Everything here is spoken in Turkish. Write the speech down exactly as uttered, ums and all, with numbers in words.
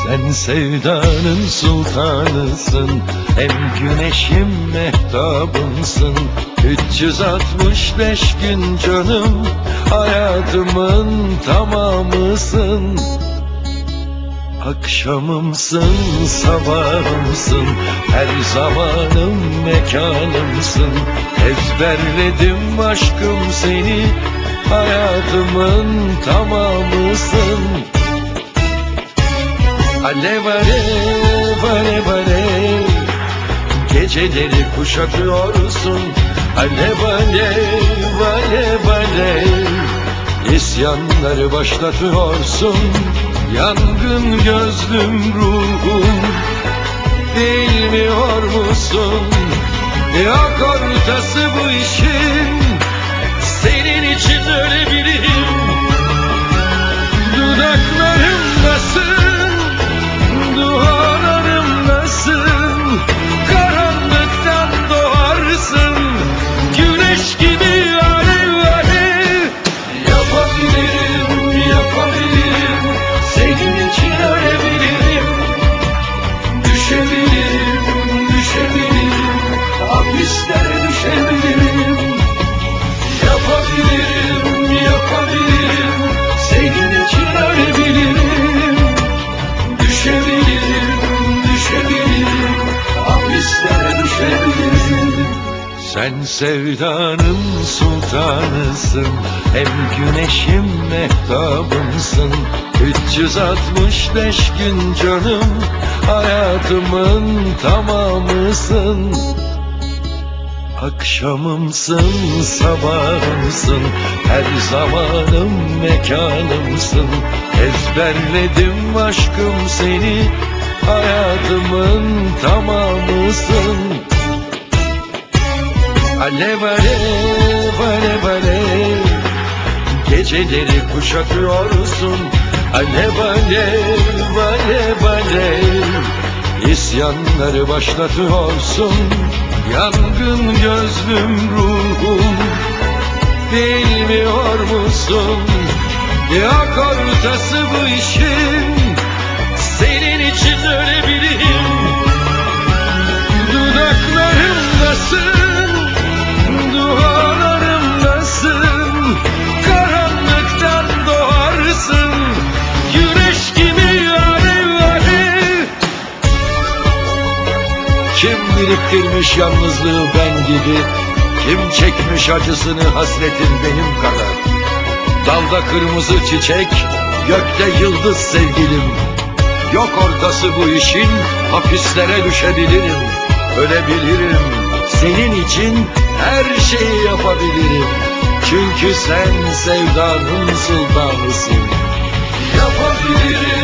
Sen sevdanın sultanısın, hem güneşim mehtabımsın. üç yüz altmış beş gün canım, hayatımın tamamısın. Akşamımsın, sabahımsın, her zamanım mekanımsın. Ezberledim aşkım seni, hayatımın tamamısın. Alev alev alev alev, geceleri kuşatıyorsun. Alev alev alev alev, isyanları başlatıyorsun. Yangın gözlüm ruhum, bilmiyor musun? Yok ortası bu işin, senin için ölebilirim. Dudaklarımdasın, dualarımdasın. Karanlıktan doğarsın, güneş gibi alev alev. Yapabilirim, yapabilirim, senin için ölebilirim. Düşebilirim, düşebilirim, hapislere düşebilirim. Yapabilirim, yapabilirim, senin için ölebilirim. Düşebilirim, düşebilirim, hapislere düşebilirim. Sen sevdanın sultanısın, hem güneşim mehtabımsın. üç yüz altmış beş gün canım, hayatımın tamamısın. Akşamımsın, sabahımsın, her zamanım mekanımsın. Ezberledim aşkım seni, hayatımın tamamısın. Alev alev alev alev, geceleri kuşatıyorsun. Alev alev alev alev, isyanları başlatıyorsun. Yangın gözlüm ruhum, bilmiyor musun? Yok ortası bu işin, senin için ölebilirim. Dudaklarımdasın, dualarımdasın. Karanlıktan doğarsın, güneş gibi alev alev. Kim biriktirmiş yalnızlığı ben gibi, kim çekmiş acısını hasretin benim kadar. Dalda kırmızı çiçek, gökte yıldız sevgilim. Yok ortası bu işin, hapislere düşebilirim. Ölebilirim, senin için her şeyi yapabilirim. Çünkü sen sevdanın sultanısın. Yapabilirim.